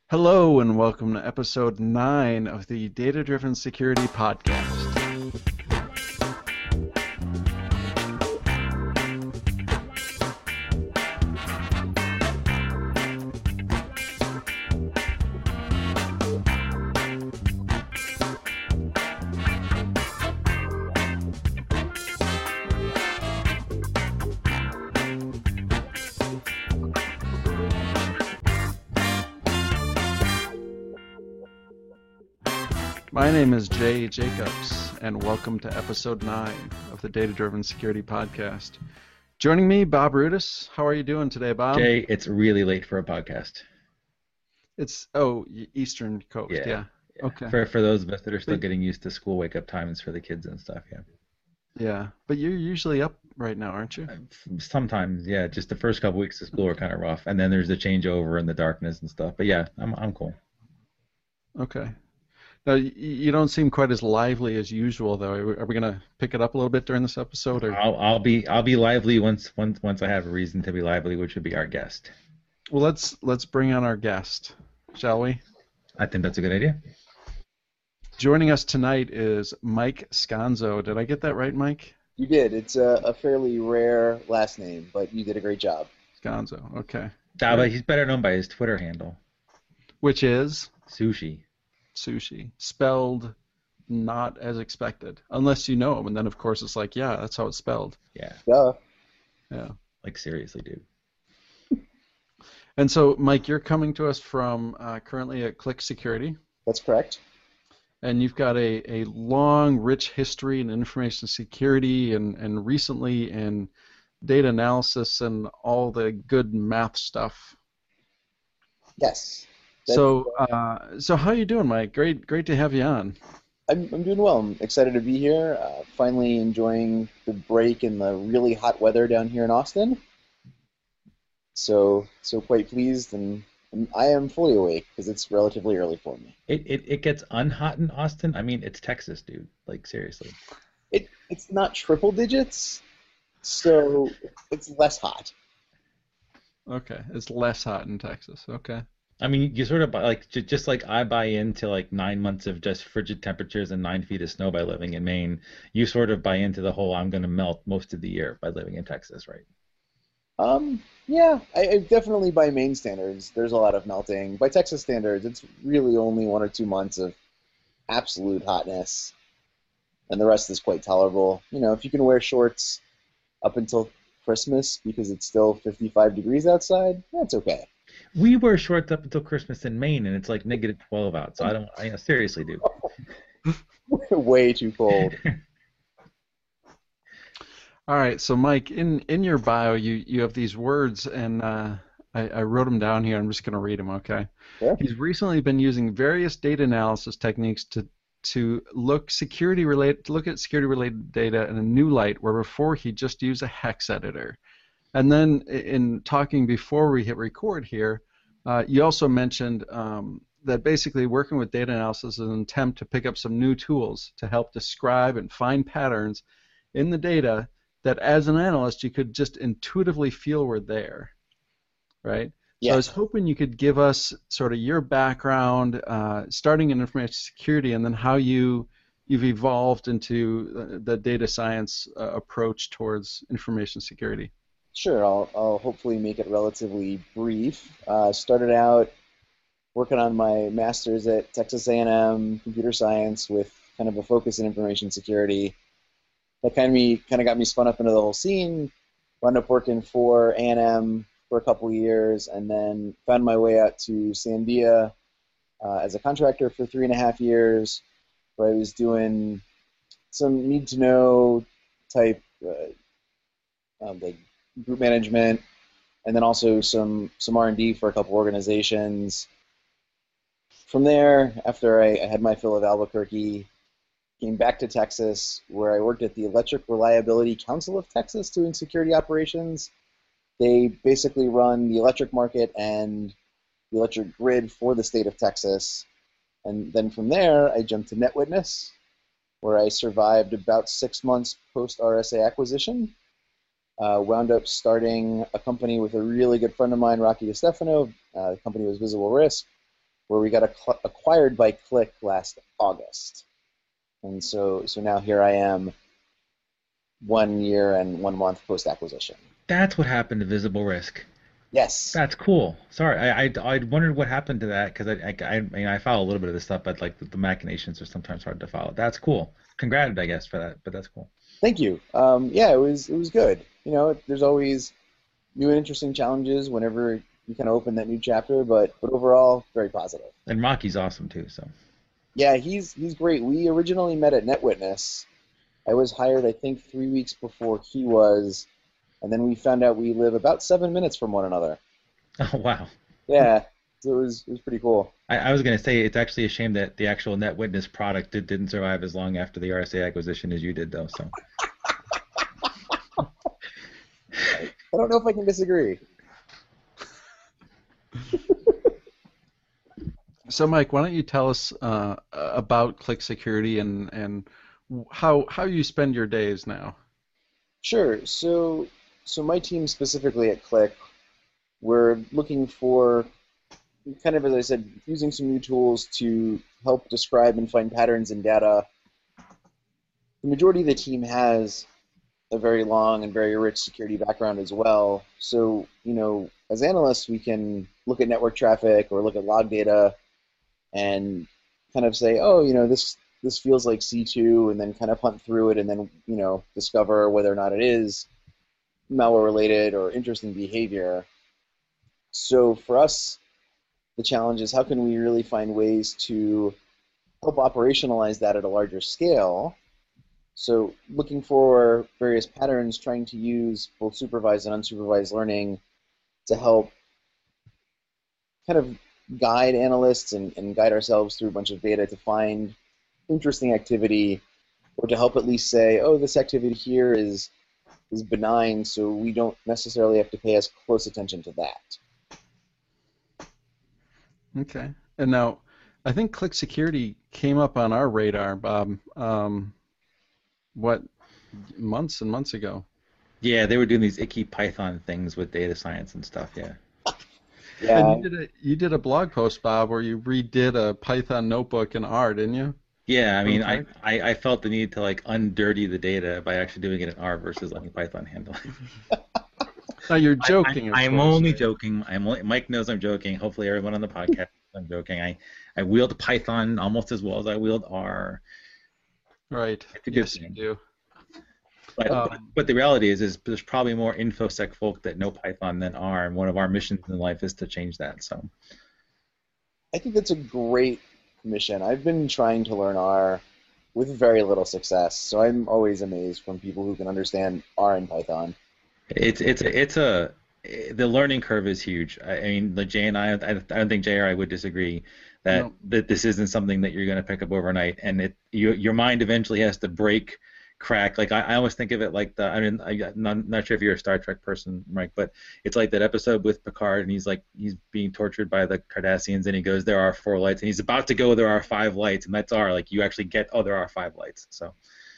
Hello and welcome to episode 9 of the Data Driven Security Podcast. My name is Jay Jacobs, and welcome to episode 9 of the Data Driven Security Podcast. Joining me, Bob Rudis. How are you doing today, Bob? Jay, it's really late for a podcast. It's, Eastern Coast, yeah. Okay. For those of us that are still getting used to school wake-up times for the kids and stuff, yeah. Yeah, but you're usually up right now, aren't you? Sometimes, yeah. Just the first couple weeks of school are kind of rough, and then there's the changeover and the darkness and stuff. But yeah, I'm cool. Okay. Now, you don't seem quite as lively as usual, though. Are we going to pick it up a little bit during this episode? Or? I'll be lively once I have a reason to be lively, which would be our guest. Well, let's bring on our guest, shall we? I think that's a good idea. Joining us tonight is Mike Scanzo. Did I get that right, Mike? You did. It's a fairly rare last name, but you did a great job. Scanzo, okay. But he's better known by his Twitter handle. Which is? Sushi. Sushi. Spelled not as expected. Unless you know him, and then of course it's like, yeah, that's how it's spelled. Yeah. Duh. Yeah. Like seriously, dude. And so, Mike, you're coming to us from currently at Click Security. That's correct. And you've got a long, rich history in information security and recently in data analysis and all the good math stuff. Yes. So how you doing, Mike? Great to have you on. I'm doing well. I'm excited to be here. Finally enjoying the break in the really hot weather down here in Austin. So quite pleased, and I am fully awake because it's relatively early for me. It gets unhot in Austin. I mean, it's Texas, dude. Like seriously. It's not triple digits, so it's less hot. Okay, it's less hot in Texas. Okay. I mean, you sort of just like I buy into like 9 months of just frigid temperatures and 9 feet of snow by living in Maine. You sort of buy into the whole I'm going to melt most of the year by living in Texas, right? Yeah, I definitely by Maine standards, there's a lot of melting. By Texas standards, it's really only 1 or 2 months of absolute hotness, and the rest is quite tolerable. You know, if you can wear shorts up until Christmas because it's still 55 degrees outside, that's okay. We wear shorts up until Christmas in Maine, and it's like -12 out. So I seriously do. Way too cold. All right, so Mike, in your bio, you have these words, and I wrote them down here. I'm just going to read them, okay? Yeah. He's recently been using various data analysis techniques to look at security-related data in a new light, where before he just used a hex editor. And then in talking before we hit record here, you also mentioned that basically working with data analysis is an attempt to pick up some new tools to help describe and find patterns in the data that as an analyst you could just intuitively feel were there, right? Yes. So I was hoping you could give us sort of your background, starting in information security, and then how you've evolved into the data science approach towards information security. Sure, I'll hopefully make it relatively brief. Started out working on my master's at Texas A&M Computer Science with kind of a focus in information security. That kind of got me spun up into the whole scene. Wound up working for A&M for a couple of years, and then found my way out to Sandia as a contractor for 3.5 years, where I was doing some need-to-know type like group management, and then also some R&D for a couple organizations. From there, after I had my fill of Albuquerque, came back to Texas, where I worked at the Electric Reliability Council of Texas doing security operations. They basically run the electric market and the electric grid for the state of Texas. And then from there, I jumped to NetWitness, where I survived about 6 months post-RSA acquisition. Wound up starting a company with a really good friend of mine, Rocky DiStefano. The company was Visible Risk. where we got acquired by Qlik last August. And so now here I am 1 year and 1 month post-acquisition. That's what happened to Visible Risk. Yes. That's cool. Sorry, I wondered what happened to that because I mean I follow a little bit of this stuff, but like the machinations are sometimes hard to follow. That's cool. Congrats, I guess, for that, but that's cool. Thank you. Yeah, it was good. You know, there's always new and interesting challenges whenever you kind of open that new chapter, but overall, very positive. And Rocky's awesome too. So. Yeah, he's great. We originally met at NetWitness. I was hired, I think, 3 weeks before he was, and then we found out we live about 7 minutes from one another. Oh wow. Yeah, so it was pretty cool. I was going to say it's actually a shame that the actual NetWitness product didn't survive as long after the RSA acquisition as you did, though. So. I don't know if I can disagree. So, Mike, why don't you tell us about Qlik Security and how you spend your days now? Sure. So my team specifically at Qlik, we're looking for, kind of as I said, using some new tools to help describe and find patterns in data. The majority of the team has a very long and very rich security background as well. So, you know, as analysts, we can look at network traffic or look at log data and kind of say, oh, you know, this feels like C2, and then kind of hunt through it and then, you know, discover whether or not it is malware related or interesting behavior. So for us, the challenge is how can we really find ways to help operationalize that at a larger scale. So looking for various patterns, trying to use both supervised and unsupervised learning to help kind of guide analysts and guide ourselves through a bunch of data to find interesting activity, or to help at least say, oh, this activity here is benign, so we don't necessarily have to pay as close attention to that. Okay. And now, I think Qlik Security came up on our radar, Bob, what, months and months ago? Yeah, they were doing these icky Python things with data science and stuff, yeah. Yeah. And you did a blog post, Bob, where you redid a Python notebook in R, didn't you? Yeah, I mean, Okay. I felt the need to like undirty the data by actually doing it in R versus letting Python handle it. Now you're joking. Of I'm course, only right? joking. Mike knows I'm joking. Hopefully everyone on the podcast knows I'm joking. I wield Python almost as well as I wield R. Right. It's a good Yes, you thing. do. But the reality is there's probably more InfoSec folk that know Python than R, and one of our missions in life is to change that. So I think that's a great mission. I've been trying to learn R with very little success, so I'm always amazed from people who can understand R and Python. the learning curve is huge. I mean, the Jay and I don't think Jay or I would disagree that No. that this isn't something that you're going to pick up overnight, and your mind eventually has to break. Crack. Like I always think of it like I'm not sure if you're a Star Trek person, Mike, but it's like that episode with Picard, and he's being tortured by the Cardassians, and he goes, "There are 4 lights," and he's about to go, "There are 5 lights," and that's R. Like you actually get, "Oh, there are 5 lights." So.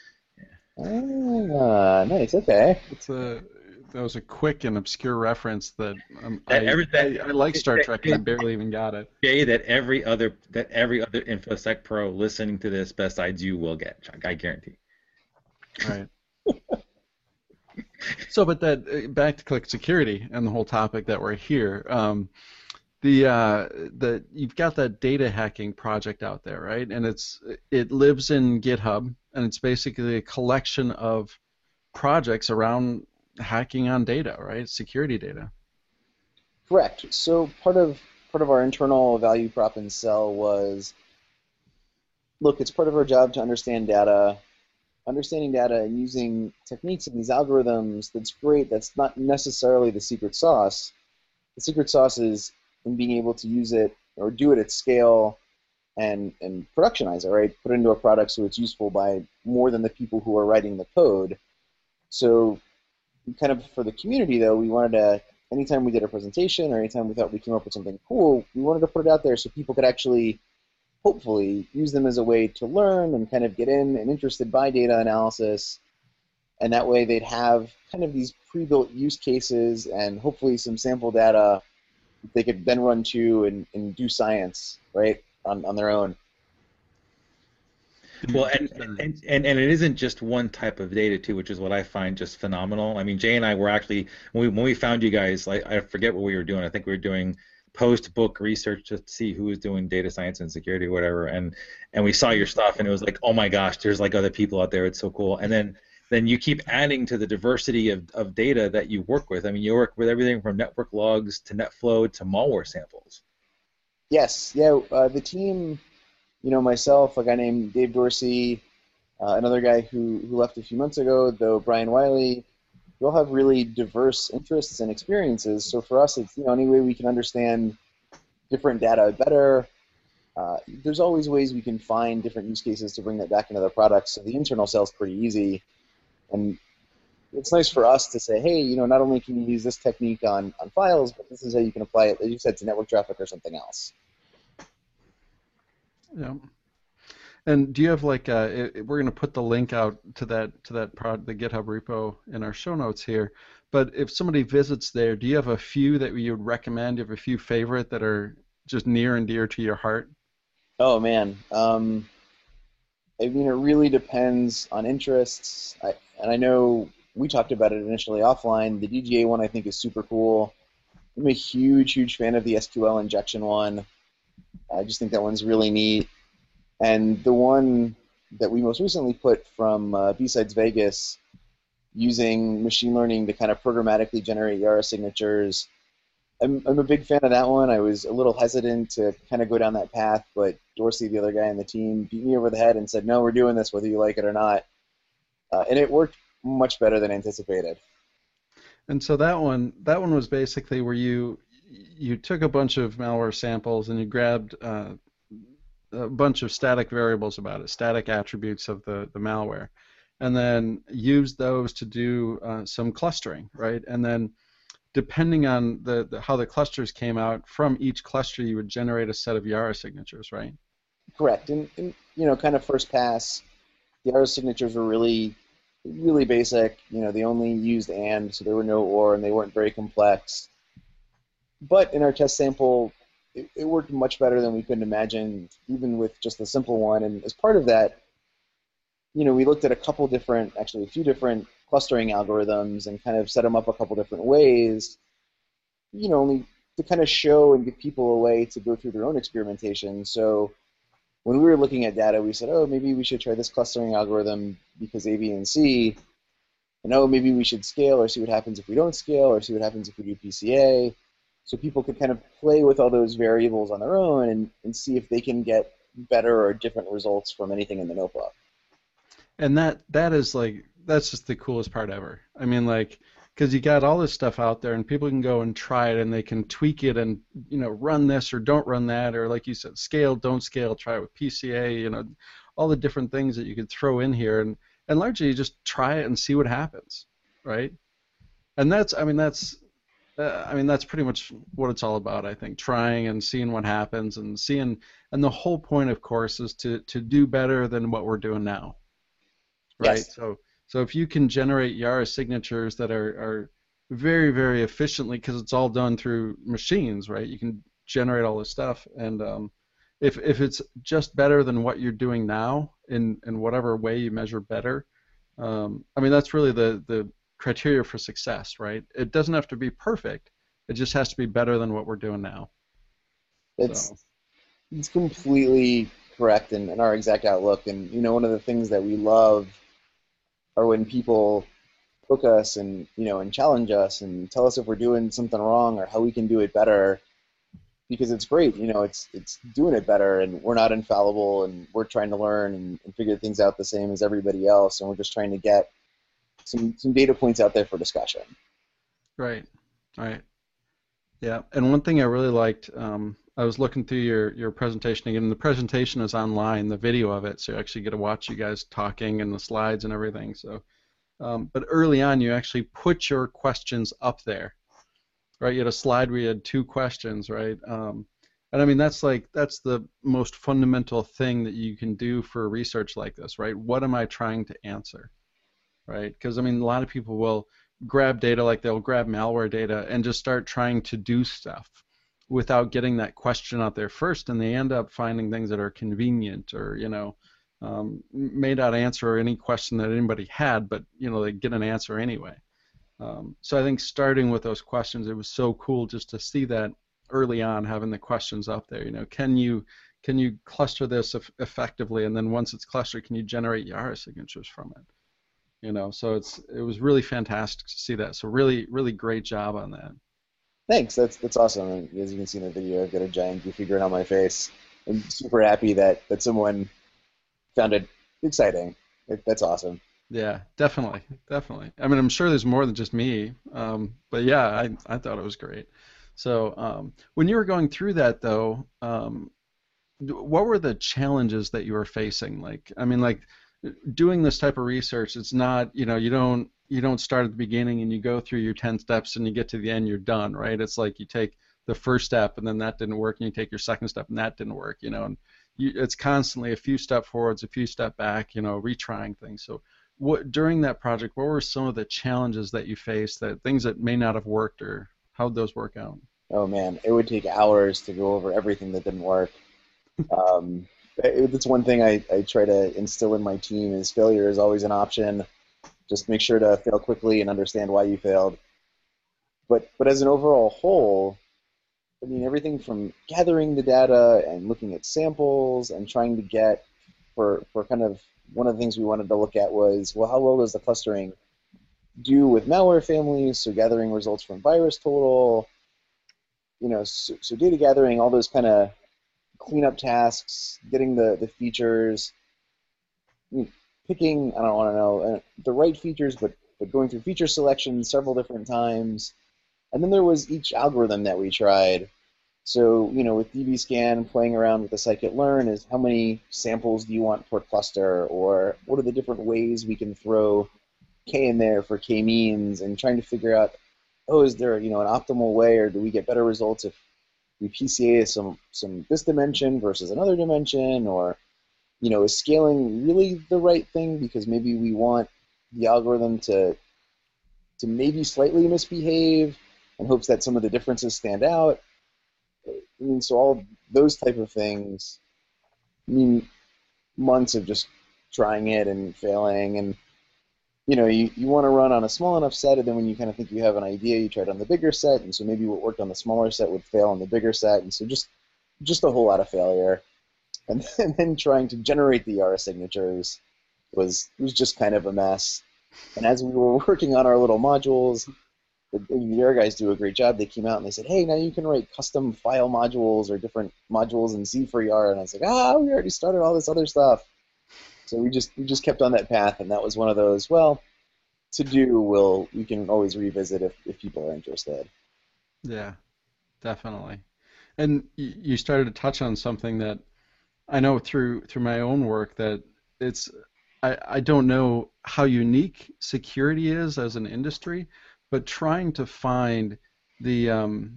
Ah, nice. Okay. That was a quick and obscure reference that That I like Star Trek and I barely even got it. Jay, that every other InfoSec pro listening to this besides you will get. I guarantee. Right. So, but back to Qlik Security and the whole topic that we're here. You've got that data hacking project out there, right? And it lives in GitHub, and it's basically a collection of projects around hacking on data, right? Security data. Correct. So part of our internal value prop and sell was, look, it's part of our job to understand data. Understanding data and using techniques and these algorithms, that's great. That's not necessarily the secret sauce. The secret sauce is in being able to use it or do it at scale and productionize it, right? Put it into a product so it's useful by more than the people who are writing the code. So kind of for the community, though, we wanted to, anytime we did a presentation or anytime we thought we came up with something cool, we wanted to put it out there so people could actually hopefully use them as a way to learn and kind of get in and interested by data analysis, and that way they'd have kind of these pre-built use cases and hopefully some sample data they could then run to and do science, right, on their own. Well, and it isn't just one type of data too, which is what I find just phenomenal. I mean, Jay and I were actually when we found you guys, like I forget what we were doing. I think we were doing post-book research to see who was doing data science and security or whatever, and we saw your stuff, and it was like, oh my gosh, there's like other people out there. It's so cool. And then you keep adding to the diversity of data that you work with. I mean, you work with everything from network logs to NetFlow to malware samples. Yes, yeah. The team, myself, a guy named Dave Dorsey, another guy who left a few months ago, though Brian Wiley, we all have really diverse interests and experiences. So for us, it's any way we can understand different data better. There's always ways we can find different use cases to bring that back into the product. So the internal sale is pretty easy, and it's nice for us to say, hey, not only can you use this technique on files, but this is how you can apply it, as you said, to network traffic or something else. Yeah. And do you have like we're going to put the link out to the GitHub repo in our show notes here. But if somebody visits there, do you have a few that you would recommend? Do you have a few favorite that are just near and dear to your heart? Oh man, I mean, it really depends on interests. And I know we talked about it initially offline. The DGA one I think is super cool. I'm a huge fan of the SQL injection one. I just think that one's really neat. And the one that we most recently put from B-Sides Vegas, using machine learning to kind of programmatically generate Yara signatures, I'm a big fan of that one. I was a little hesitant to kind of go down that path, but Dorsey, the other guy on the team, beat me over the head and said, no, we're doing this whether you like it or not. And it worked much better than anticipated. And so that one was basically where you took a bunch of malware samples and you grabbed a bunch of static variables about it, static attributes of the malware, and then used those to do some clustering, right? And then depending on how the clusters came out, from each cluster you would generate a set of Yara signatures, right? Correct. And kind of first pass, the Yara signatures were really basic. They only used AND, so there were no OR, and they weren't very complex. But in our test sample, it worked much better than we could imagine, even with just the simple one. And as part of that, we looked at a few different clustering algorithms and kind of set them up a couple different ways, only to kind of show and give people a way to go through their own experimentation. So when we were looking at data, we said, oh, maybe we should try this clustering algorithm because A, B, and C. And oh, maybe we should scale or see what happens if we don't scale or see what happens if we do PCA. So people could kind of play with all those variables on their own and see if they can get better or different results from anything in the notebook. And that's just the coolest part ever. I mean, because you got all this stuff out there and people can go and try it and they can tweak it and run this or don't run that, or like you said, scale, don't scale, try it with PCA, all the different things that you could throw in here, and largely you just try it and see what happens, right? And that's pretty much what it's all about, I think, trying and seeing what happens and the whole point, of course, is to do better than what we're doing now, right? Yes. So if you can generate Yara signatures that are very, very efficiently, because it's all done through machines, right? You can generate all this stuff, and if it's just better than what you're doing now in whatever way you measure better, that's really the criteria for success, right? It doesn't have to be perfect. It just has to be better than what we're doing now. It's completely correct in our exact outlook. And one of the things that we love are when people poke us and and challenge us and tell us if we're doing something wrong or how we can do it better, because it's great. It's doing it better, and we're not infallible, and we're trying to learn and figure things out the same as everybody else, and we're just trying to get some data points out there for discussion. Right. Yeah, and one thing I really liked, I was looking through your presentation again, and the presentation is online, the video of it, so you actually get to watch you guys talking and the slides and everything. So, but early on, you actually put your questions up there, right? You had a slide where you had 2 questions, right? And I mean, that's the most fundamental thing that you can do for research like this, right? What am I trying to answer, right? Because I mean, a lot of people will grab data, like they'll grab malware data and just start trying to do stuff. without getting that question out there first, and they end up finding things that are convenient or may not answer any question that anybody had, but they get an answer anyway. So I think starting with those questions, it was so cool just to see that early on, having the questions up there. Can you cluster this effectively, and then once it's clustered, can you generate Yara signatures from it? So it was really fantastic to see that. So really, really great job on that. Thanks. That's awesome. And as you can see in the video, I've got a giant goofy grin on my face. I'm super happy that someone found it exciting. That's awesome. Yeah, definitely. I mean, I'm sure there's more than just me, but yeah, I thought it was great. So when you were going through that, though, what were the challenges that you were facing? Like doing this type of research, it's not, you don't start at the beginning and you go through your 10 steps and you get to the end, you're done, right? It's like you take the first step and then that didn't work, and you take your second step and that didn't work, and it's constantly a few step forwards, a few step back, retrying things. So during that project, what were some of the challenges that you faced, that things that may not have worked, or how'd those work out? Oh man, it would take hours to go over everything that didn't work. That's one thing I try to instill in my team is failure is always an option. Just make sure to fail quickly and understand why you failed. But as an overall whole, I mean, everything from gathering the data and looking at samples and trying to get for kind of one of the things we wanted to look at was, well, how well does the clustering do with malware families? So gathering results from VirusTotal, so data gathering, all those kind of cleanup tasks, getting the features, picking, I don't want to know, the right features, but going through feature selection several different times. And then there was each algorithm that we tried. So, with dbScan, playing around with the scikit-learn is how many samples do you want per cluster, or what are the different ways we can throw k in there for k-means, and trying to figure out, is there, an optimal way, or do we get better results if we PCA some this dimension versus another dimension, or, is scaling really the right thing because maybe we want the algorithm to maybe slightly misbehave in hopes that some of the differences stand out. I mean, so all those type of things mean months of just trying it and failing, and you want to run on a small enough set, and then when you kind of think you have an idea, you try it on the bigger set, and so maybe what worked on the smaller set would fail on the bigger set, and so just a whole lot of failure. And then trying to generate the Yara signatures was just kind of a mess. And as we were working on our little modules, the Yara guys do a great job. They came out and they said, hey, now you can write custom file modules or different modules in Z for Yara. And I was like, we already started all this other stuff. So we just kept on that path, and that was one of those, well, we can always revisit if people are interested. Yeah, definitely. And you started to touch on something that I know through my own work, that I don't know how unique security is as an industry, but trying to find the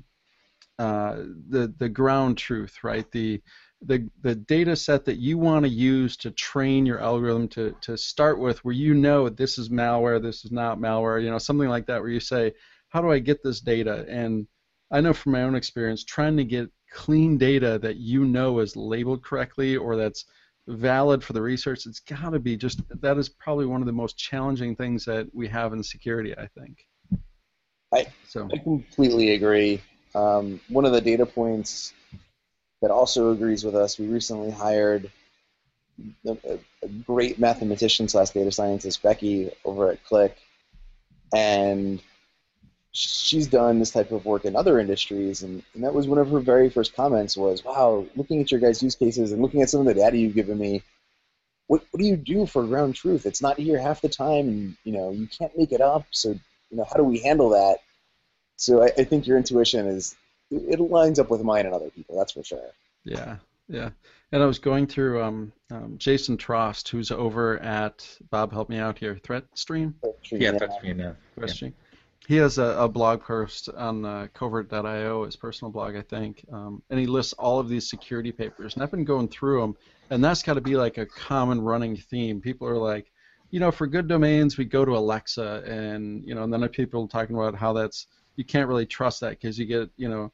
ground truth, right? The data set that you want to use to train your algorithm to start with, where this is malware, this is not malware, something like that, where you say, how do I get this data? And I know from my own experience, trying to get clean data that is labeled correctly or that's valid for the research, it's got to be that is probably one of the most challenging things that we have in security, I think. I completely agree. One of the data points that also agrees with us, we recently hired a great mathematician / data scientist, Becky, over at Qlik, and she's done this type of work in other industries, and that was one of her very first comments was, wow, looking at your guys' use cases and looking at some of the data you've given me, what do you do for ground truth? It's not here half the time, and you can't make it up, so how do we handle that? So I think your intuition it lines up with mine and other people, that's for sure. Yeah. And I was going through Jason Trost, who's over at, Bob, help me out here, ThreatStream? Yeah, ThreatStream, yeah. ThreatStream. He has a blog post on covert.io, his personal blog, I think, and he lists all of these security papers. And I've been going through them, and that's got to be like a common running theme. People are like, for good domains, we go to Alexa, and and then people talking about how you can't really trust that because you get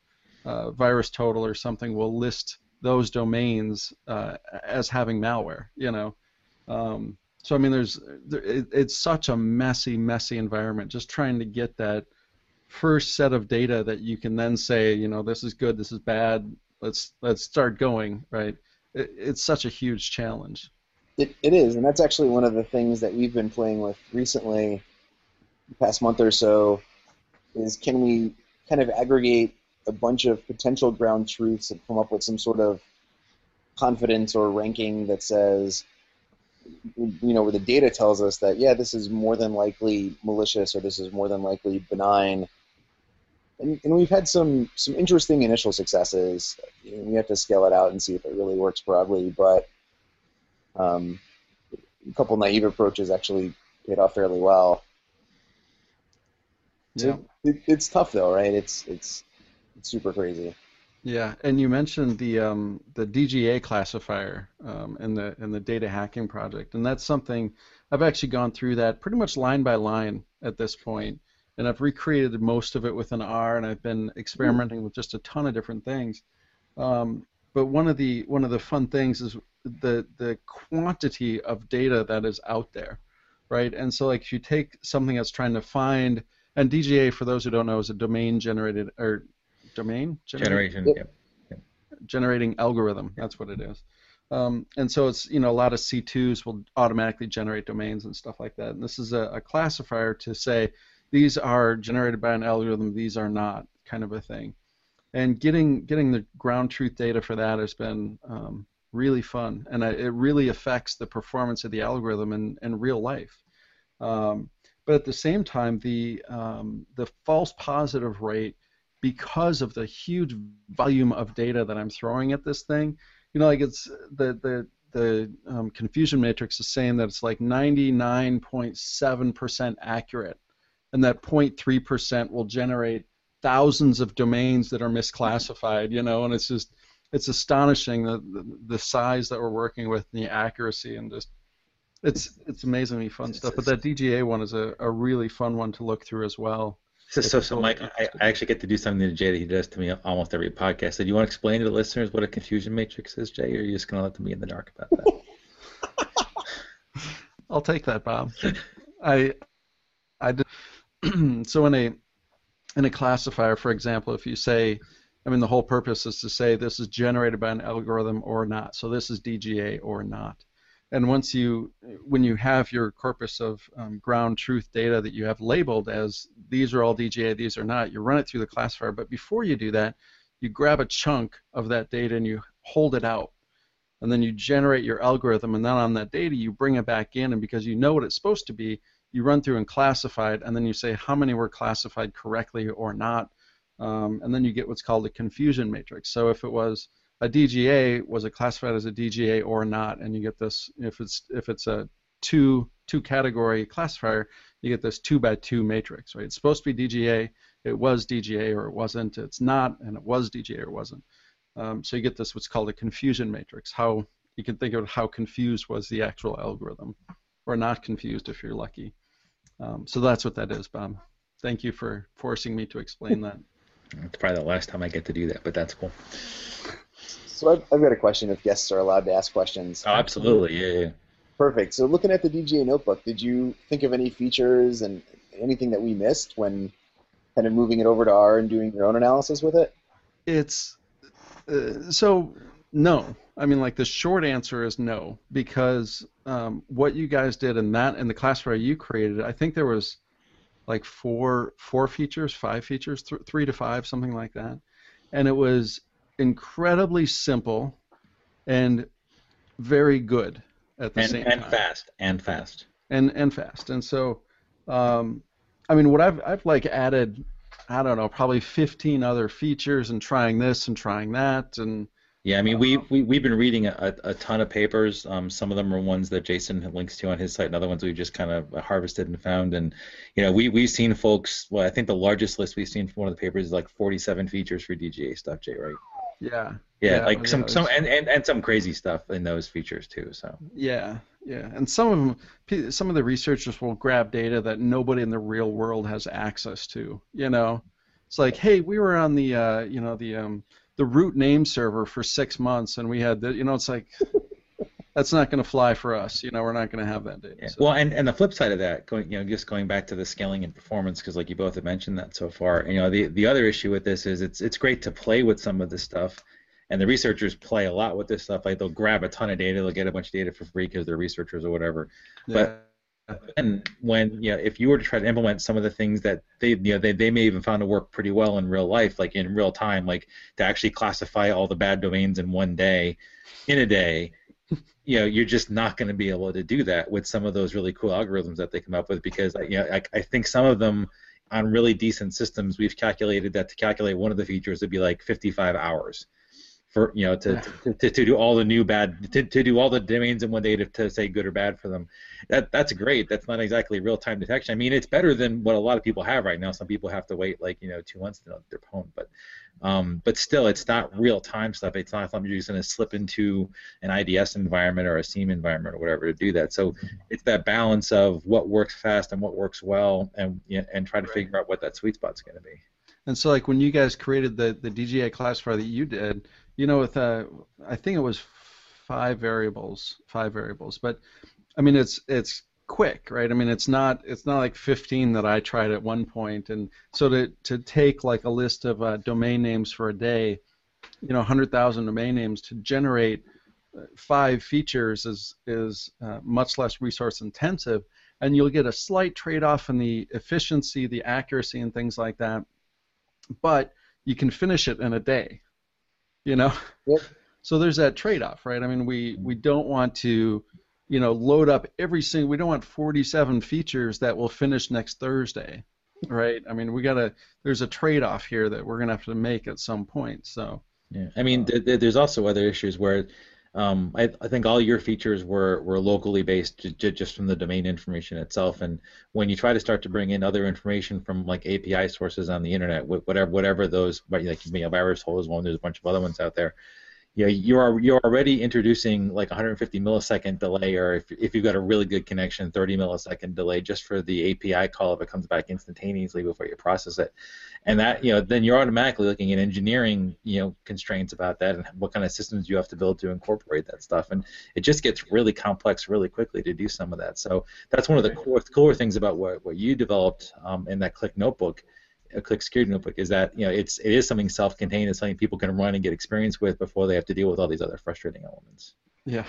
VirusTotal or something will list those domains as having malware. So I mean, it's such a messy environment. Just trying to get that first set of data that you can then say, this is good, this is bad. Let's start going, right? It's such a huge challenge. It is, and that's actually one of the things that we've been playing with recently, the past month or so, is can we kind of aggregate a bunch of potential ground truths and come up with some sort of confidence or ranking that says, where the data tells us that, yeah, this is more than likely malicious or this is more than likely benign. And we've had some interesting initial successes. We have to scale it out and see if it really works broadly, but a couple naive approaches actually paid off fairly well. So Yeah. It's tough though, right? It's super crazy. Yeah, and you mentioned the DGA classifier in the data hacking project, and that's something I've actually gone through that pretty much line by line at this point, and I've recreated most of it within R, and I've been experimenting with just a ton of different things. But one of the fun things is the quantity of data that is out there, right? And so like if you take something that's trying to find, and DGA, for those who don't know, is a domain generated or domain generation. Yep. Generating algorithm. That's what it is. And so it's a lot of C2s will automatically generate domains and stuff like that. And this is a classifier to say these are generated by an algorithm, these are not, kind of a thing. And getting the ground truth data for that has been really fun, and it really affects the performance of the algorithm in real life. But at the same time, the false positive rate, because of the huge volume of data that I'm throwing at this thing, like it's the confusion matrix is saying that it's like 99.7% accurate, and that 0.3% will generate thousands of domains that are misclassified, and it's astonishing the size that we're working with and the accuracy, and just it's amazingly fun stuff. But that DGA one is a really fun one to look through as well. So Mike, I actually get to do something to Jay that he does to me almost every podcast. So do you want to explain to the listeners what a confusion matrix is, Jay, or are you just going to let them be in the dark about that? I'll take that, Bob. I did. So in a classifier, for example, if you say, the whole purpose is to say this is generated by an algorithm or not. So this is DGA or not. And when you have your corpus of ground truth data that you have labeled as these are all DGA, these are not, you run it through the classifier. But before you do that, you grab a chunk of that data and you hold it out. And then you generate your algorithm, and then on that data you bring it back in, and because you know what it's supposed to be, you run through and classify it, and then you say how many were classified correctly or not, and then you get what's called a confusion matrix. So if it was a DGA, was it classified as a DGA or not? And you get this, if it's a two category classifier, you get this 2x2 matrix, right? It's supposed to be DGA, it was DGA or it wasn't, it's not, and it was DGA or it wasn't. So you get this what's called a confusion matrix. How you can think of how confused was the actual algorithm, or not confused if you're lucky. So that's what that is, Bob. Thank you for forcing me to explain that. It's probably the last time I get to do that, but that's cool. So I've got a question if guests are allowed to ask questions. Oh, absolutely, yeah. Perfect. So looking at the DGA notebook, did you think of any features and anything that we missed when kind of moving it over to R and doing your own analysis with it? It's so no. The short answer is no, because what you guys did in the classifier you created, I think there was like four features, 5 features, 3 to 5, something like that, and it was incredibly simple and very good at the same time. And fast. And so, what I've like added, I don't know, probably 15 other features and trying this and trying that, and yeah, we've been reading a ton of papers. Some of them are ones that Jason links to on his site, and other ones we've just kind of harvested and found. And we've seen folks. Well, I think the largest list we've seen for one of the papers is like 47 features for DGA stuff, Jay, right? Yeah. And some crazy stuff in those features too. So. Yeah, and some of the researchers will grab data that nobody in the real world has access to, It's like, hey, we were on the the root name server for 6 months, and we had the, it's like, that's not going to fly for us. We're not going to have that data. Yeah. So. Well, and the flip side of that, just going back to the scaling and performance, because like you both have mentioned that so far. The other issue with this is it's great to play with some of this stuff, and the researchers play a lot with this stuff. Like they'll grab a ton of data, they'll get a bunch of data for free because they're researchers or whatever. Yeah. But when if you were to try to implement some of the things that they may even found to work pretty well in real life, like in real time, like to actually classify all the bad domains in one day, in a day. You're just not going to be able to do that with some of those really cool algorithms that they come up with, because I think some of them on really decent systems, we've calculated that to calculate one of the features would be like 55 hours for to do all the new bad to do all the domains in one day to say good or bad for them. That's great. That's not exactly real time detection. I mean, it's better than what a lot of people have right now. Some people have to wait 2 months to know their phone, but still, it's not real time stuff. It's not something you're just going to slip into an IDS environment or a SIEM environment or whatever to do that. So it's that balance of what works fast and what works well, and try to figure out what that sweet spot's going to be. And so, like when you guys created the DGA classifier that you did, with I think it was five variables, but I mean it's quick, right? I mean it's not like 15 that I tried at one point, and so to take like a list of domain names for a day, 100,000 domain names to generate 5 features is much less resource intensive, and you'll get a slight trade-off in the efficiency, the accuracy, and things like that, but you can finish it in a day. Yep. So there's that trade-off, right? I mean, we don't want to, load up every single. We don't want 47 features that will finish next Thursday, right? I mean, there's a trade-off here that we're gonna have to make at some point. So. Yeah, I mean, there's also other issues where, I think all your features were locally based, just from the domain information itself, and when you try to start to bring in other information from like API sources on the internet, whatever those, like VirusTotal is one, there's a bunch of other ones out there. You're already introducing like 150 millisecond delay, or if you've got a really good connection, 30 millisecond delay just for the API call if it comes back instantaneously before you process it, and that then you're automatically looking at engineering constraints about that and what kind of systems you have to build to incorporate that stuff, and it just gets really complex really quickly to do some of that. So that's one of the cooler things about what you developed in that Qlik notebook. A Qlik security notebook is that it is something self-contained. It's something people can run and get experience with before they have to deal with all these other frustrating elements. Yeah.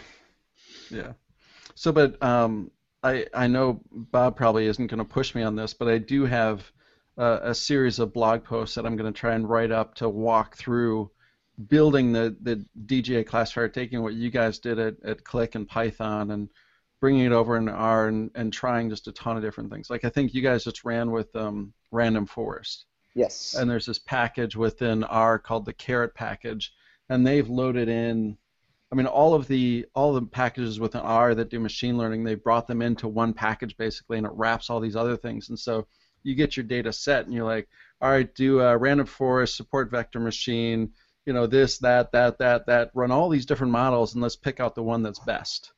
So, but I know Bob probably isn't going to push me on this, but I do have a series of blog posts that I'm going to try and write up to walk through building the DGA classifier, taking what you guys did at Qlik and Python and bringing it over in R and trying just a ton of different things. Like I think you guys just ran with Random Forest. Yes. And there's this package within R called the Carrot package, and they've loaded in. I mean, all the packages within R that do machine learning, they brought them into one package basically, and it wraps all these other things. And so you get your data set, and you're like, all right, do Random Forest, support vector machine, this, that, run all these different models, and let's pick out the one that's best.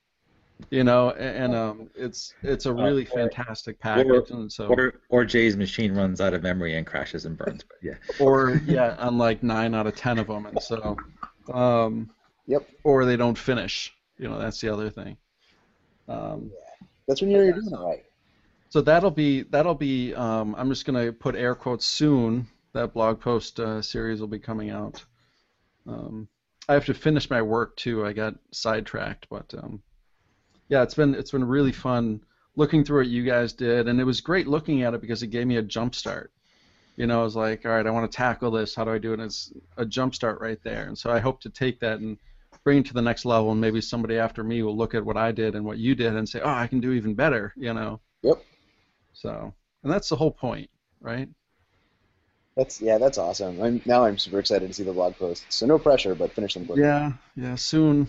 It's a really fantastic package, and so or Jay's machine runs out of memory and crashes and burns, but yeah. Or on like 9 out of 10 of them, and so Yep. Or they don't finish. That's the other thing. That's when you're doing it right. So that'll be. I'm just gonna put air quotes soon. That blog post series will be coming out. I have to finish my work too. I got sidetracked, but. Yeah, it's been really fun looking through what you guys did, and it was great looking at it because it gave me a jump start. I was like, all right, I want to tackle this. How do I do it? And it's a jump start right there. And so I hope to take that and bring it to the next level, and maybe somebody after me will look at what I did and what you did and say, oh, I can do even better. Yep. So, and that's the whole point, right? That's awesome. Now I'm super excited to see the blog post. So no pressure, but finish them quickly. Yeah, soon.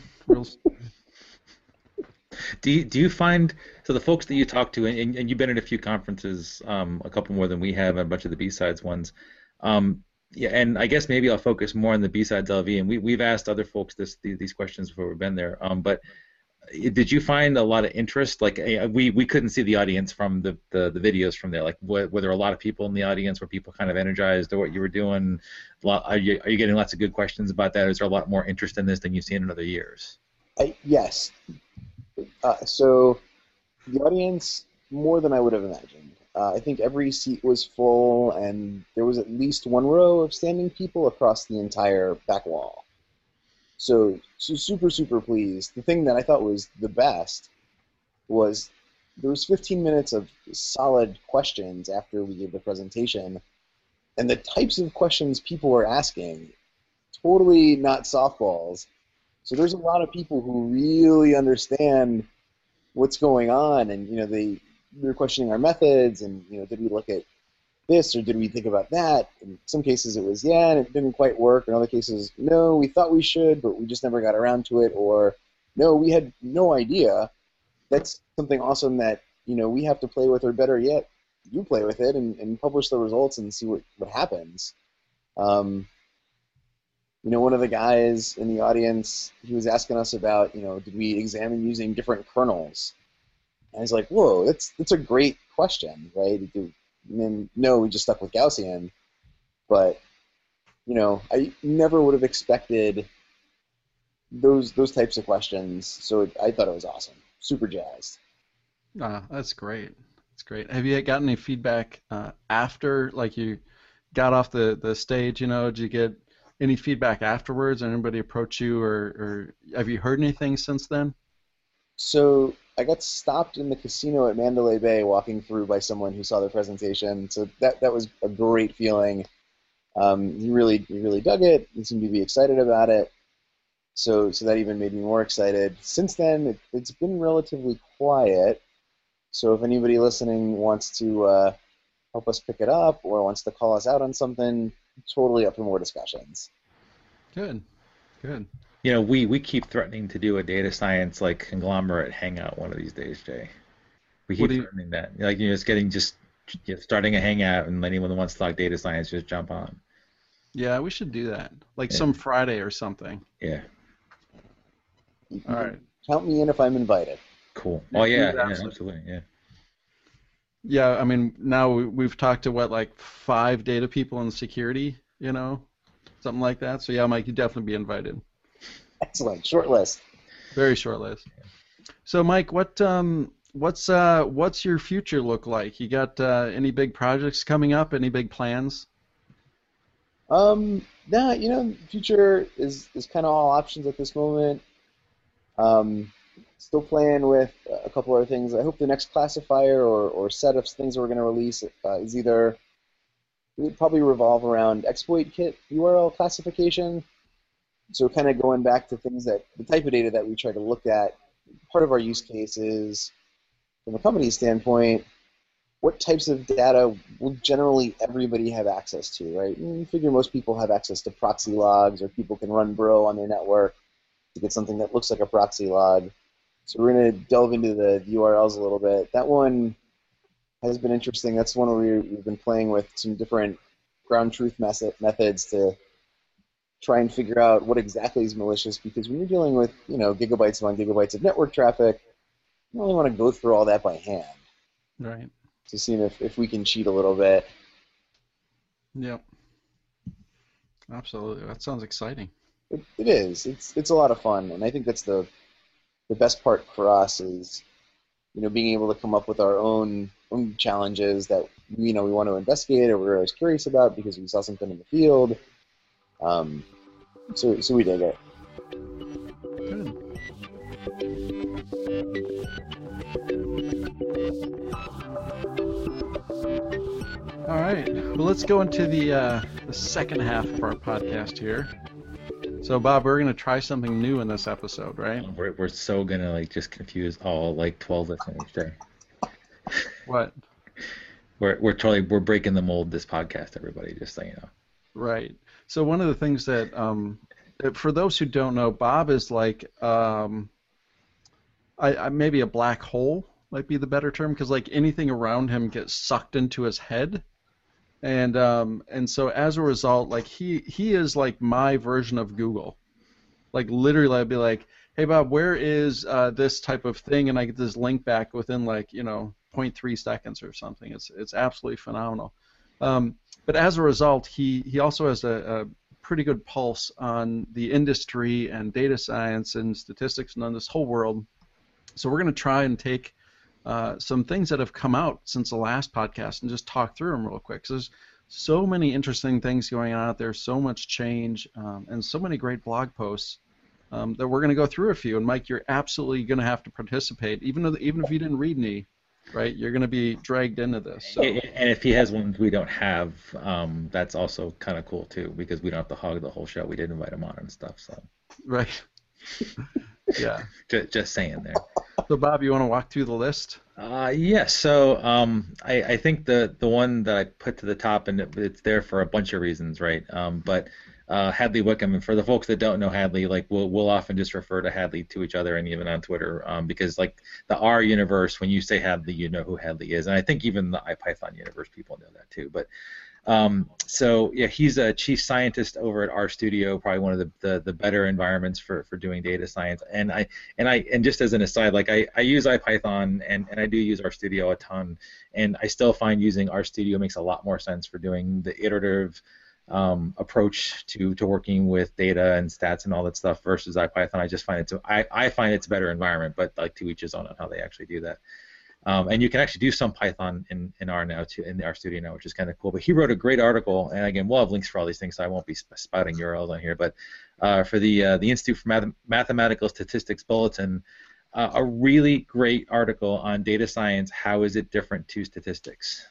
Do you find, so the folks that you talk to, and you've been at a few conferences, a couple more than we have, and a bunch of the B-Sides ones, and I guess maybe I'll focus more on the B-Sides LV, and we've asked other folks these questions before we've been there, but did you find a lot of interest? Like we couldn't see the audience from the videos from there. Like were there a lot of people in the audience? Were people kind of energized at what you were doing? Are you getting lots of good questions about that? Is there a lot more interest in this than you've seen in other years? Yes. So the audience, more than I would have imagined. I think every seat was full, and there was at least one row of standing people across the entire back wall. So super, super pleased. The thing that I thought was the best was there was 15 minutes of solid questions after we gave the presentation, and the types of questions people were asking, totally not softballs. So there's a lot of people who really understand what's going on, and we were questioning our methods, and did we look at this or did we think about that? In some cases it was yeah, and it didn't quite work. In other cases, no, we thought we should, but we just never got around to it, or no, we had no idea. That's something awesome that we have to play with, or better yet, you play with it and publish the results and see what happens. One of the guys in the audience, he was asking us about, did we examine using different kernels? And I was like, whoa, that's a great question, right? And then, no, we just stuck with Gaussian. But, I never would have expected those types of questions. So I thought it was awesome. Super jazzed. That's great. That's great. Have you gotten any feedback after, like you got off the stage, did you get any feedback afterwards? Anybody approach you, or have you heard anything since then? So I got stopped in the casino at Mandalay Bay walking through by someone who saw the presentation. So that was a great feeling. He really dug it. He seemed to be excited about it. So that even made me more excited. Since then, it's been relatively quiet. So if anybody listening wants to help us pick it up or wants to call us out on something, totally up for more discussions. Good. We keep threatening to do a data science like conglomerate hangout one of these days, Jay. We keep threatening that. Like starting a hangout, and anyone that wants to talk data science just jump on. Yeah, we should do that. Like some Friday or something. Yeah. All right. Count me in if I'm invited. Cool. Oh yeah, absolutely. Yeah. Yeah, I mean, now we've talked to like 5 data people in security, something like that. So yeah, Mike, you'd definitely be invited. Excellent. Short list. Very short list. So Mike, what's your future look like? You got any big projects coming up? Any big plans? The future is kind of all options at this moment. Still playing with a couple other things. I hope the next classifier or set of things we're going to release is either, it would probably revolve around exploit kit URL classification. So kind of going back to things that, the type of data that we try to look at, part of our use case is, from a company standpoint, what types of data will generally everybody have access to, right? And you figure most people have access to proxy logs, or people can run Bro on their network to get something that looks like a proxy log. So we're going to delve into the URLs a little bit. That one has been interesting. That's one where we've been playing with some different ground truth methods to try and figure out what exactly is malicious, because when you're dealing with gigabytes upon gigabytes of network traffic, you don't really want to go through all that by hand. Right. To see if we can cheat a little bit. Yep. Absolutely. That sounds exciting. It is. It's a lot of fun, and I think that's the best part for us is, being able to come up with our own challenges that we want to investigate or we're always curious about because we saw something in the field. So we dig it. Good. All right. Well, let's go into the second half of our podcast here. So, Bob, we're going to try something new in this episode, right? We're so going to just confuse all 12 listeners today. What? We're breaking the mold this podcast, everybody, just so you know. Right. So one of the things that, for those who don't know, Bob is like, maybe a black hole might be the better term, because anything around him gets sucked into his head. And so as a result, he is like my version of Google. Like literally, I'd be like, "Hey Bob, where is this type of thing?" And I get this link back within like zero point 0.3 seconds or something. It's absolutely phenomenal. But as a result, he also has a pretty good pulse on the industry and data science and statistics and on this whole world. So we're going to try and take some things that have come out since the last podcast and just talk through them real quick. So there's so many interesting things going on out there, so much change, and so many great blog posts that we're going to go through a few. And Mike, you're absolutely going to have to participate, even if you didn't read any, right? You're going to be dragged into this. So. And if he has ones we don't have, that's also kind of cool too, because we don't have to hog the whole show. We did invite him on and stuff, so. Right. Yeah. Just saying there. So Bob, you want to walk through the list? Yes. So I think the one that I put to the top, and it's there for a bunch of reasons, right? But Hadley Wickham, and for the folks that don't know Hadley, like we'll often just refer to Hadley to each other and even on Twitter, because like the R universe, when you say Hadley, you know who Hadley is, and I think even the IPython universe people know that too. But so yeah, he's a chief scientist over at RStudio, probably one of the better environments for doing data science. And just as an aside, like I use IPython and I do use RStudio a ton, and I still find using RStudio makes a lot more sense for doing the iterative approach to working with data and stats and all that stuff versus IPython. I just find I find it's a better environment, but like to each his own on how they actually do that. And you can actually do some Python in R now too, in the RStudio now, which is kind of cool. But he wrote a great article, and again, we'll have links for all these things, so I won't be spouting URLs on here. But for the Institute for Mathematical Statistics Bulletin, a really great article on data science. How is it different to statistics?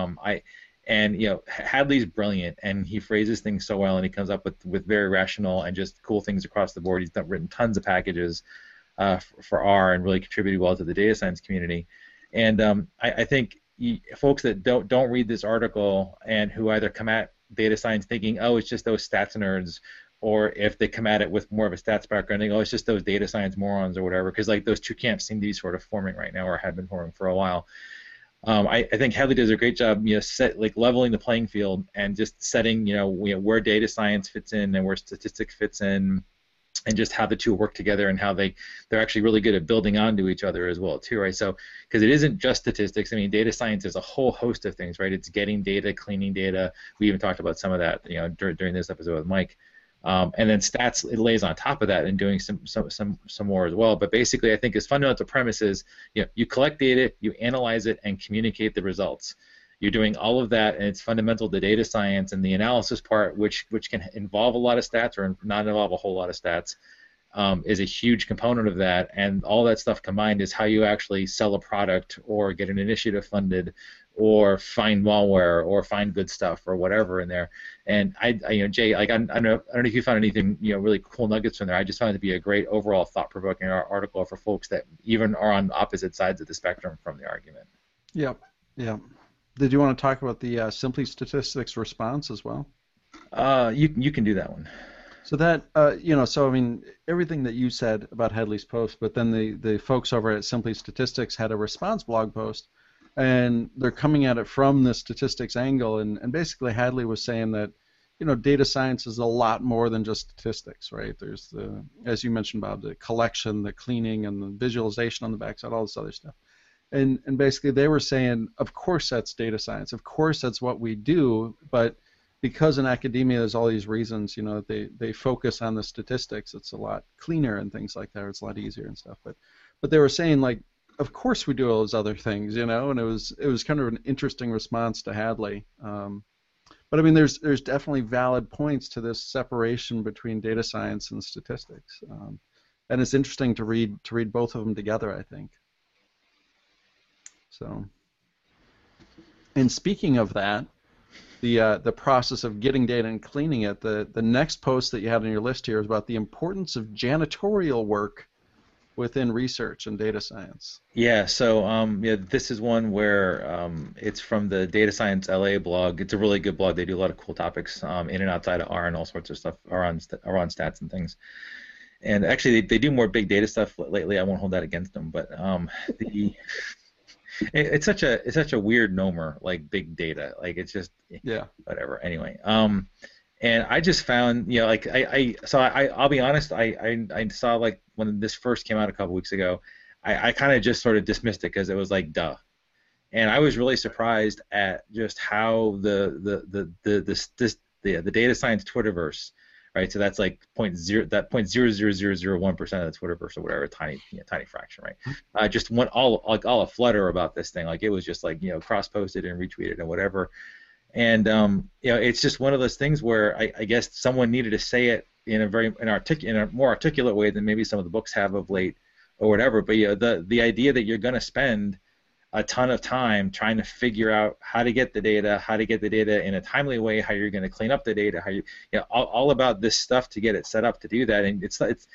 Hadley's brilliant, and he phrases things so well, and he comes up with very rational and just cool things across the board. He's written tons of packages for R and really contributed well to the data science community. And I think folks that don't read this article and who either come at data science thinking, oh, it's just those stats nerds, or if they come at it with more of a stats background, they go, oh, it's just those data science morons or whatever, because like those two camps seem to be sort of forming right now, or have been forming for a while. I think Hadley does a great job, leveling the playing field and just setting, where data science fits in and where statistics fits in, and just how the two work together and how they're actually really good at building onto each other as well too, right? So because it isn't just statistics. I mean, data science is a whole host of things, right? It's getting data, cleaning data. We even talked about some of that, during this episode with Mike. And then stats, it lays on top of that and doing some more as well. But basically, I think his fundamental premise is, you collect data, you analyze it, and communicate the results. You're doing all of that, and it's fundamental to data science, and the analysis part, which can involve a lot of stats or not involve a whole lot of stats, is a huge component of that. And all that stuff combined is how you actually sell a product or get an initiative funded or find malware or find good stuff or whatever in there. And Jay, like I don't know if you found anything really cool nuggets from there. I just found it to be a great overall thought-provoking article for folks that even are on opposite sides of the spectrum from the argument. Yep. Did you want to talk about the Simply Statistics response as well? You can do that one. So that so I mean everything that you said about Hadley's post, but then the folks over at Simply Statistics had a response blog post, and they're coming at it from the statistics angle, and basically Hadley was saying that data science is a lot more than just statistics, right? There's the, as you mentioned, Bob, the collection, the cleaning, and the visualization on the backside, all this other stuff. And basically they were saying, of course that's data science, of course that's what we do, but because in academia there's all these reasons, they focus on the statistics, it's a lot cleaner and things like that, it's a lot easier and stuff. But they were saying, like, of course we do all those other things, and it was kind of an interesting response to Hadley. But I mean, there's definitely valid points to this separation between data science and statistics, and it's interesting to read both of them together, I think. So, and speaking of that, the process of getting data and cleaning it, the next post that you had on your list here is about the importance of janitorial work within research and data science. Yeah, so this is one where it's from the Data Science LA blog. It's a really good blog. They do a lot of cool topics in and outside of R and all sorts of stuff around stats and things. And actually, they do more big data stuff lately. I won't hold that against them, but it's such a weird nomer, like big data. Like it's just whatever. Anyway, And I just found, like I'll be honest, I saw like when this first came out a couple weeks ago, I kind of just sort of dismissed it because it was like duh. And I was really surprised at just how the data science Twitterverse, right? So that's like 0.00001% of the Twitterverse or whatever, tiny fraction, right? Just went all a flutter about this thing. Like it was just like cross posted and retweeted and whatever. And it's just one of those things where I guess someone needed to say it in a more articulate way than maybe some of the books have of late or whatever. But the idea that you're going to spend a ton of time trying to figure out how to get the data in a timely way, how you're going to clean up the data, all about this stuff to get it set up to do that. And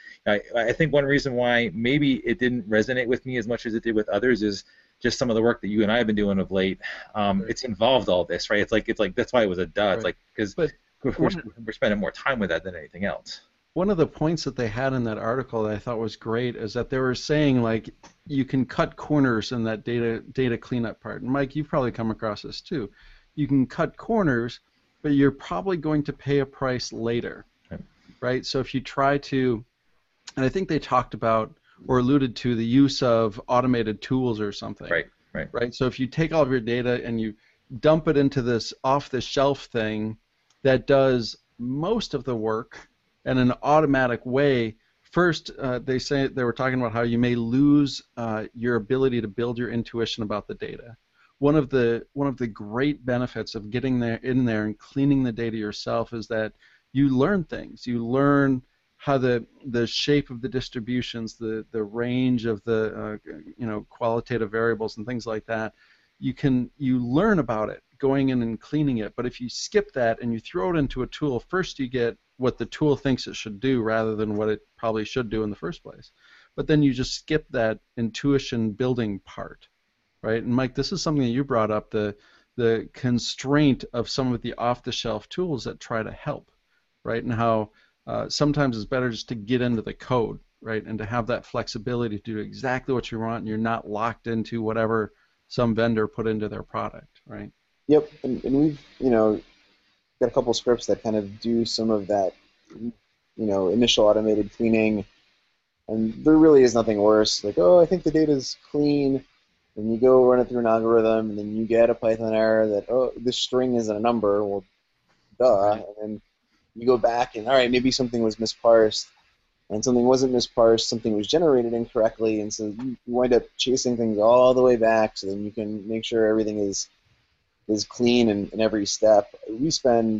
I think one reason why maybe it didn't resonate with me as much as it did with others is just some of the work that you and I have been doing of late. It's involved all this, right? It's like that's why it was a duh. It's like because we're spending more time with that than anything else. One of the points that they had in that article that I thought was great is that they were saying like you can cut corners in that data cleanup part. And Mike, you've probably come across this too. You can cut corners, but you're probably going to pay a price later, right? So if you try to, and I think they talked about or alluded to the use of automated tools or something. Right. So if you take all of your data and you dump it into this off-the-shelf thing that does most of the work in an automatic way, first they were talking about how you may lose your ability to build your intuition about the data. One of the great benefits of getting in there and cleaning the data yourself is that you learn things. You learn how the shape of the distributions, the range of the qualitative variables and things like that. You learn about it going in and cleaning it. But if you skip that and you throw it into a tool, first you get what the tool thinks it should do rather than what it probably should do in the first place. But then you just skip that intuition building part, right? And Mike, this is something that you brought up, the constraint of some of the off-the-shelf tools that try to help, right? And how sometimes it's better just to get into the code, right? And to have that flexibility to do exactly what you want and you're not locked into whatever some vendor put into their product, right? Yep, and we've, got a couple scripts that kind of do some of that, initial automated cleaning, and there really is nothing worse. Like, oh, I think the data's clean, and you go run it through an algorithm, and then you get a Python error that, oh, this string isn't a number. Well, duh. And then you go back and, all right, maybe something was misparsed, and something wasn't misparsed, something was generated incorrectly, and so you wind up chasing things all the way back so then you can make sure everything is clean in every step. I spend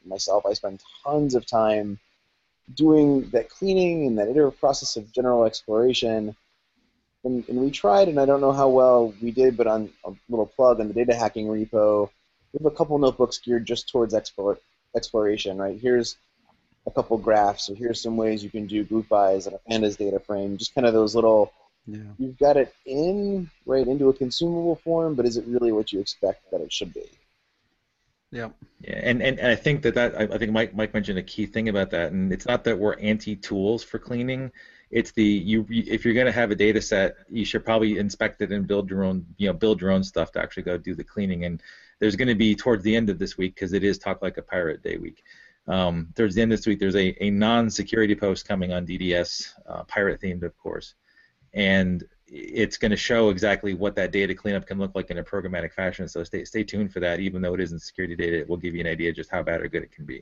tons of time doing that cleaning and that iterative process of general exploration. And we tried, and I don't know how well we did, but on a little plug on the data hacking repo, we have a couple notebooks geared just towards exploration, right? Here's a couple graphs, or here's some ways you can do group bys in a pandas data frame, just kind of those little. Yeah. You've got it into a consumable form, but is it really what you expect that it should be? Yeah. Yeah, and I think I think Mike mentioned a key thing about that, and it's not that we're anti-tools for cleaning. It's if you're going to have a data set, you should probably inspect it and build your own stuff to actually go do the cleaning. And there's going to be towards the end of this week, because it is Talk Like a Pirate Day week. Towards the end of this week, there's a non-security post coming on DDS, pirate themed, of course. And it's going to show exactly what that data cleanup can look like in a programmatic fashion. So stay tuned for that. Even though it isn't security data, it will give you an idea just how bad or good it can be.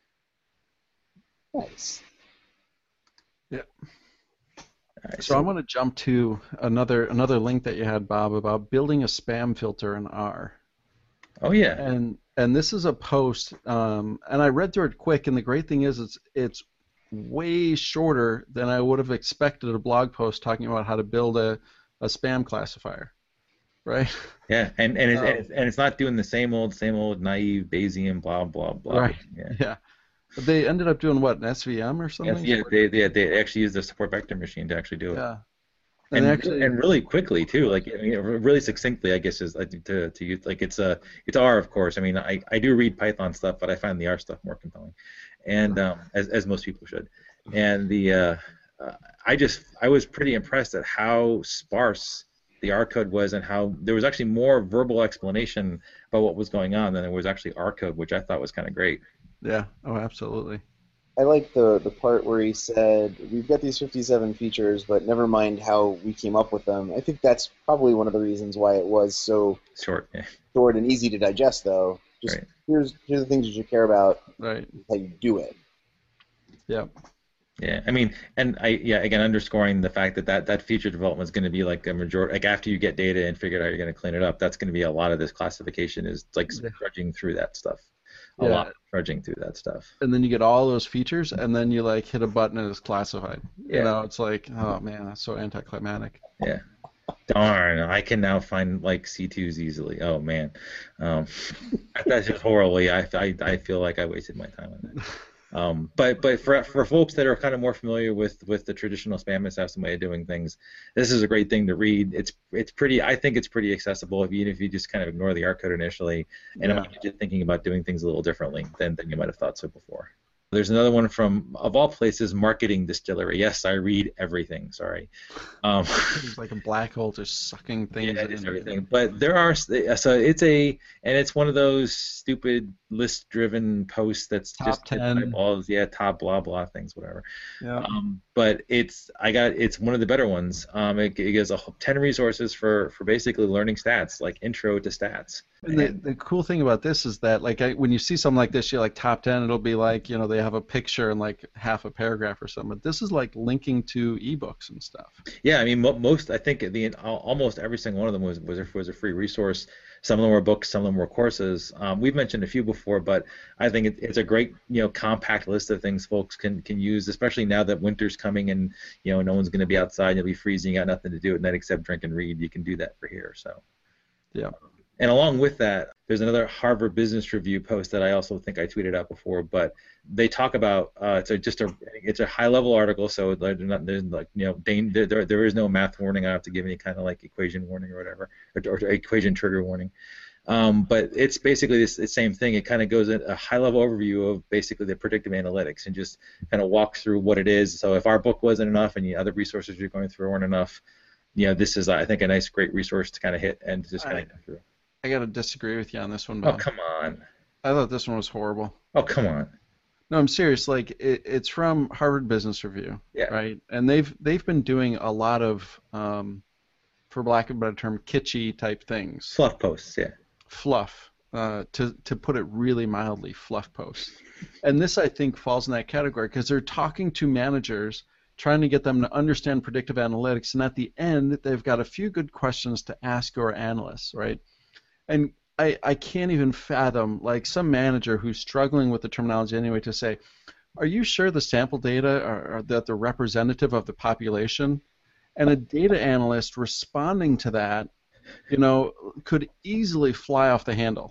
Nice. Yeah. Right, so I want to jump to another link that you had, Bob, about building a spam filter in R. Oh yeah. And this is a post, and I read through it quick. And the great thing is it's way shorter than I would have expected a blog post talking about how to build a spam classifier, right? Yeah, and it's not doing the same old naive Bayesian blah blah blah. Right. Yeah. But they ended up doing what, an SVM or something? Yeah, they actually used the support vector machine to actually do it. Yeah. And really quickly too, like really succinctly, I guess is to use, like it's R, of course. I mean, I do read Python stuff, but I find the R stuff more compelling, and as most people should. And I was pretty impressed at how sparse the R code was, and how there was actually more verbal explanation about what was going on than there was actually R code, which I thought was kind of great. Yeah. Oh, absolutely. I like the part where he said, "We've got these 57 features, but never mind how we came up with them." I think that's probably one of the reasons why it was so Short, yeah, short and easy to digest, though. Just right. here's the things you should care about, Right. how you do it. Yep. Yeah, I mean, and yeah, again, underscoring the fact that that feature development is going to be like a majority, like after you get data and figure out how you're going to clean it up, that's going to be a lot of this classification is like Yeah. trudging through that stuff, a Yeah. lot trudging through that stuff. And then you get all those features, and then you like hit a button and it's classified. You Yeah, know, it's like, oh man, that's so anticlimactic. yeah. Darn, I can now find like C2s easily. Oh man, um, that's just horribly. I feel like I wasted my time on that. But for folks that are kind of more familiar with the traditional spam assassin way of doing things, this is a great thing to read. It's pretty. I think it's pretty accessible even if you just kind of ignore the art code initially, and it Yeah. might get you thinking about doing things a little differently than you might have thought so before. There's another one from, of all places, Marketing Distillery. Yes, I read everything. Sorry. Um, It's like a black hole just sucking things yeah, it is in. everything. But there are so it's one of those stupid list-driven posts that's Top just 10. eyeballs, yeah, top blah blah things, whatever. Yeah. But it's one of the better ones. It gives 10 resources for basically learning stats, like intro to stats. And the cool thing about this is that like when you see something like this, you're like top 10, it'll be like, you know, they have a picture and like half a paragraph or something. But this is like linking to ebooks and stuff. Yeah, I mean, most I think almost every single one of them was a free resource. Some of them were books, some of them were courses. We've mentioned a few before, but I think it's a great compact list of things folks can use, especially now that winter's coming and no one's going to be outside, you'll be freezing, you got nothing to do at night except drink and read. You can do that for here. So. Yeah. And along with that, there's another Harvard Business Review post that I also think I tweeted out before, but they talk about it's a high-level article, so there's there is no math warning. I don't have to give any kind of like equation warning or whatever, or equation trigger warning. But it's basically the same thing. It kind of goes in a high-level overview of basically the predictive analytics and just kind of walks through what it is. So if our book wasn't enough and the other resources you're going through weren't enough, this is I think a nice, great resource to kind of hit and just kind of go through. I got to disagree with you on this one, Oh, Ben. come on. I thought this one was horrible. Oh, come on. No, I'm serious. Like it's from Harvard Business Review, Yeah. right? And they've been doing a lot of, for lack of a better term, kitschy type things. Fluff posts, yeah. Fluff, to put it really mildly, fluff posts. And this, I think, falls in that category because they're talking to managers, trying to get them to understand predictive analytics, and at the end, they've got a few good questions to ask your analysts, right? And I can't even fathom, like, some manager who's struggling with the terminology anyway to say, are you sure the sample data are that they're representative of the population? And a data analyst responding to that, could easily fly off the handle.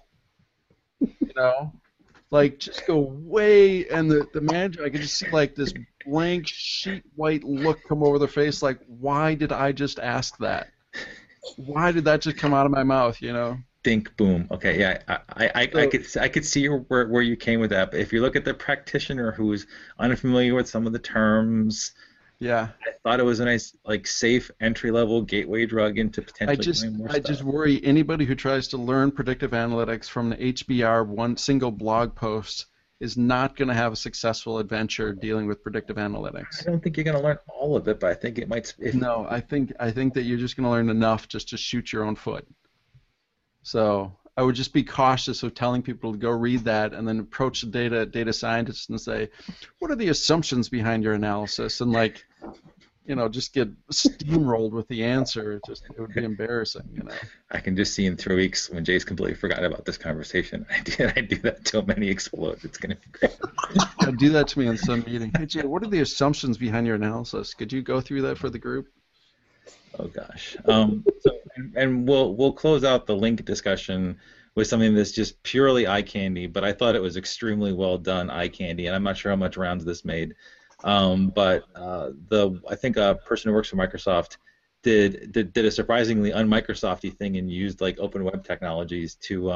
Like just go way, and the manager, I could just see like this blank sheet white look come over their face, like, why did I just ask that? Why did that just come out of my mouth, Think, boom. Okay, yeah, I could see where you came with that. But if you look at the practitioner who's unfamiliar with some of the terms, yeah, I thought it was a nice, like, safe entry-level gateway drug into potentially doing more stuff. I just worry anybody who tries to learn predictive analytics from the HBR one single blog post is not going to have a successful adventure dealing with predictive analytics. I don't think you're going to learn all of it, but I think it might. No, I think that you're just going to learn enough just to shoot your own foot. So I would just be cautious of telling people to go read that and then approach the data scientists and say, what are the assumptions behind your analysis? And just get steamrolled with the answer. It would be embarrassing, I can just see in 3 weeks when Jay's completely forgotten about this conversation. I do that till many explode. It's going to be great. Do that to me in some meeting. Hey Jay, what are the assumptions behind your analysis? Could you go through that for the group? Oh gosh. And we'll close out the link discussion with something that's just purely eye candy, but I thought it was extremely well done eye candy, and I'm not sure how much rounds this made. But I think a person who works for Microsoft did a surprisingly un-Microsofty thing and used like open web technologies to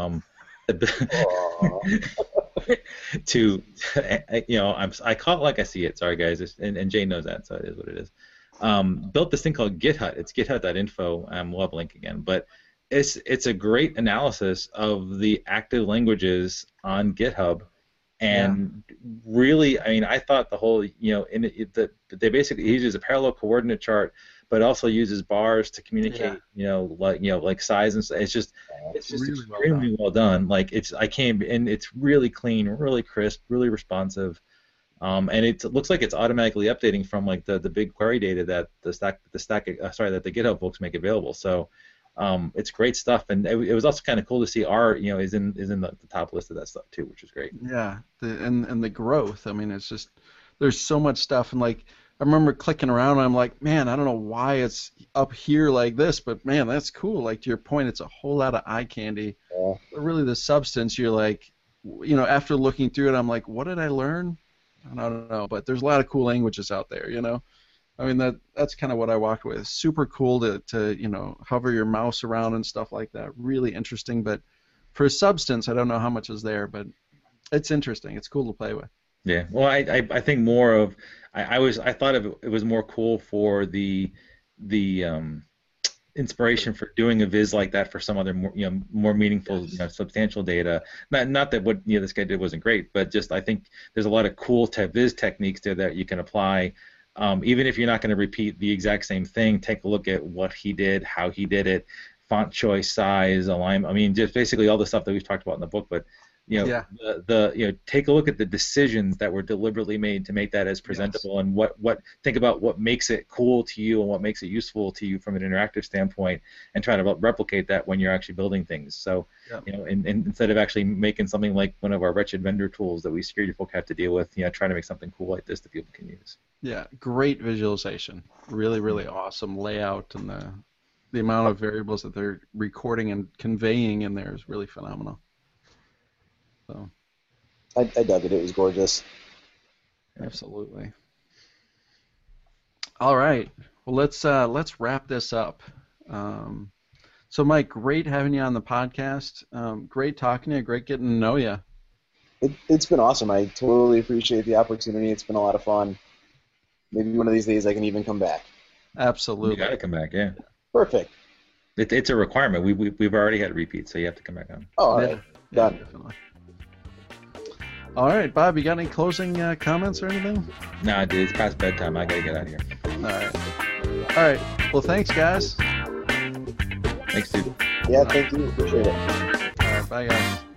I call it like I see it. Sorry guys, and Jay knows that, so it is what it is. Built this thing called GitHut. It's githut.info. We'll have a link again, but it's a great analysis of the active languages on GitHub, And really, I mean, I thought the whole, they basically he uses a parallel coordinate chart, but also uses bars to communicate, like size and stuff. It's just really extremely well done. Like it's really clean, really crisp, really responsive. And it looks like it's automatically updating from like the BigQuery data that the GitHub folks make available. So it's great stuff, and it was also kind of cool to see R is in the top list of that stuff too, which is great. Yeah, and the growth. I mean, it's just there's so much stuff, and like I remember clicking around, and I'm like, man, I don't know why it's up here like this, but man, that's cool. Like to your point, it's a whole lot of eye candy. Yeah. But really, the substance, you're like, after looking through it, I'm like, what did I learn? I don't know, but there's a lot of cool languages out there, I mean, that's kind of what I walked with. Super cool to hover your mouse around and stuff like that. Really interesting, but for substance, I don't know how much is there, but it's interesting. It's cool to play with. Yeah, well, I think more of I thought it was more cool for the inspiration for doing a viz like that for some other more meaningful substantial data. Not that what this guy did wasn't great, but just I think there's a lot of cool viz techniques there that you can apply. Even if you're not going to repeat the exact same thing, take a look at what he did, how he did it, font choice, size, alignment. I mean, just basically all the stuff that we've talked about in the book. But take a look at the decisions that were deliberately made to make that as presentable, and think about what makes it cool to you and what makes it useful to you from an interactive standpoint, and try to replicate that when you're actually building things. So, and instead of actually making something like one of our wretched vendor tools that we security folk have to deal with, try to make something cool like this that people can use. Yeah, great visualization. Really, really awesome layout, and the amount of variables that they're recording and conveying in there is really phenomenal. So, I dug it. It was gorgeous. Absolutely. All right. Well, let's wrap this up. So, Mike, great having you on the podcast. Great talking to you. Great getting to know you. It's been awesome. I totally appreciate the opportunity. It's been a lot of fun. Maybe one of these days I can even come back. Absolutely. You got to come back, yeah. Perfect. It's a requirement. We've already had a repeat, so you have to come back on. Oh, all right. Done. Definitely. All right, Bob, you got any closing comments or anything? Nah, dude, it's past bedtime. I got to get out of here. All right. Well, thanks, guys. Thanks, dude. Yeah, thank you. Appreciate it. All right, bye, guys.